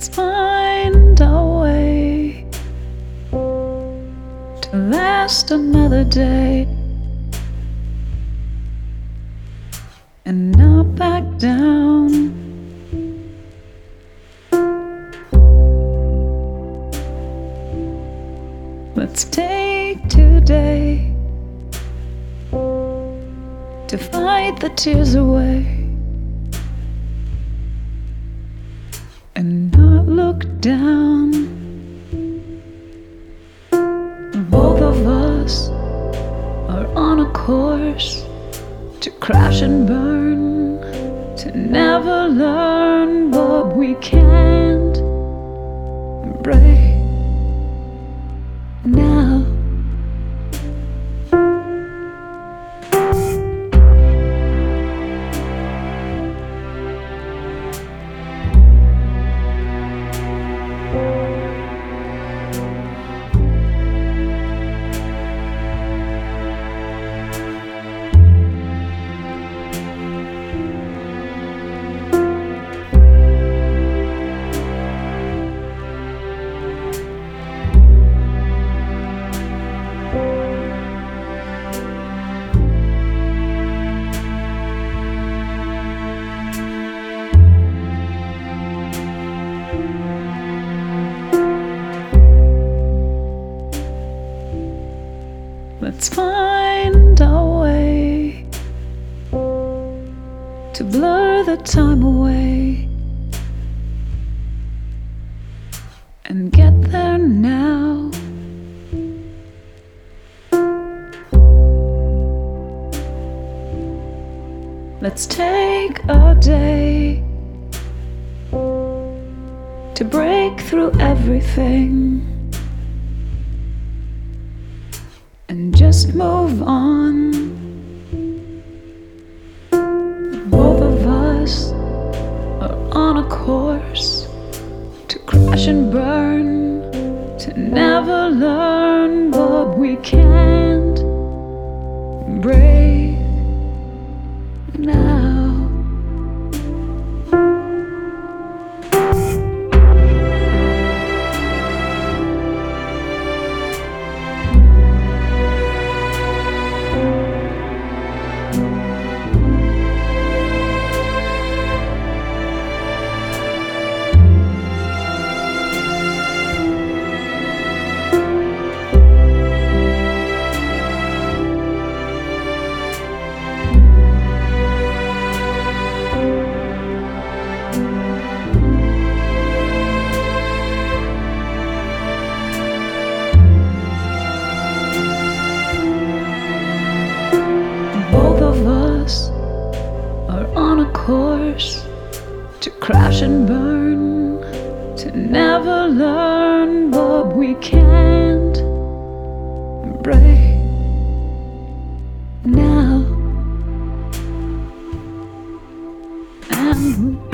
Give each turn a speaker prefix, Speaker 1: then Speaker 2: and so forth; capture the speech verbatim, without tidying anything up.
Speaker 1: Let's find a way to last another day and not back down. Let's take today to fight the tears away and not look down. Both of us are on a course to crash and burn, to never learn, but we can't break now. Let's find a way to blur the time away and get there now. Let's take a day to break through everything and just move on. Both of us are on a course to crash and burn, to never learn, but we can't break now. Both of us are on a course to crash and burn, to never learn, but we can't break now. And